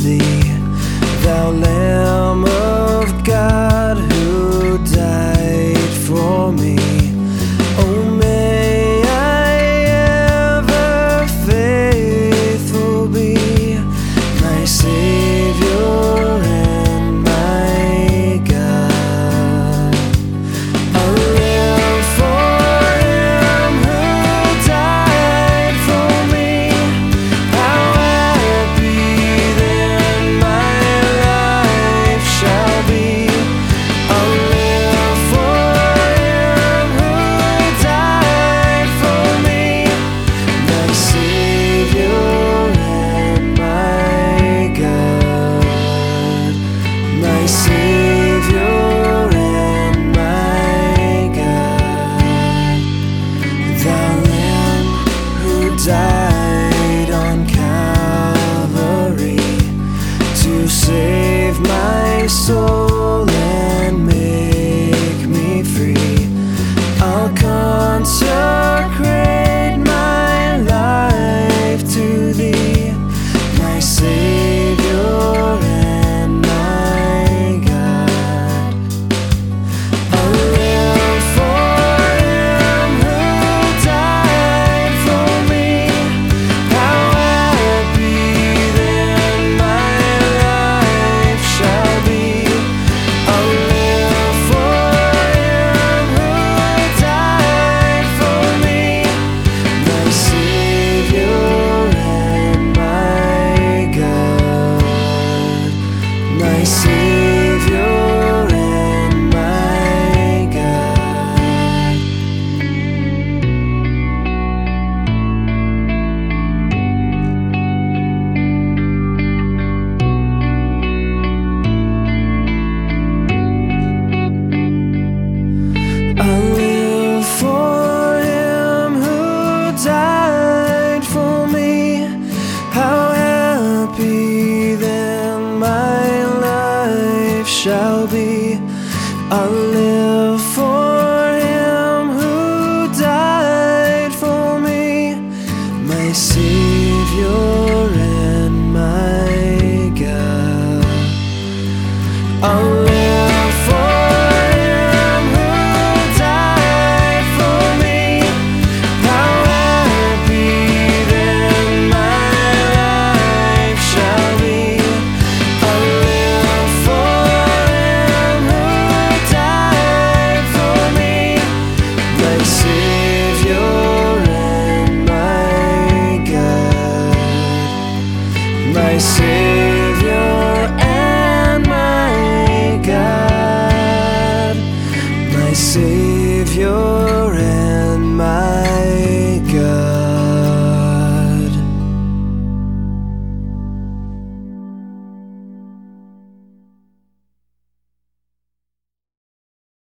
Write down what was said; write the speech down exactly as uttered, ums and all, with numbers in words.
thee, thou Lamb of God who died for me. Oh, may I ever faithful be, my Savior and my God. I'll live for Him who died for me. How happy then my life shall be. I'll live for Him who died for me, my Savior and my God, my Savior and my God. Thou Lamb who died on Calvary to save my soul and make me free. I'll consecrate my life to Thee, my Savior and my God. I'll live for Him who died for me. How happy then my life shall be. I'll live for Him who died for me, my Savior and my God, my Savior and my God. I'll live for Him who died for me. How happy then my life shall be. I'll live for Him who died for me, my Savior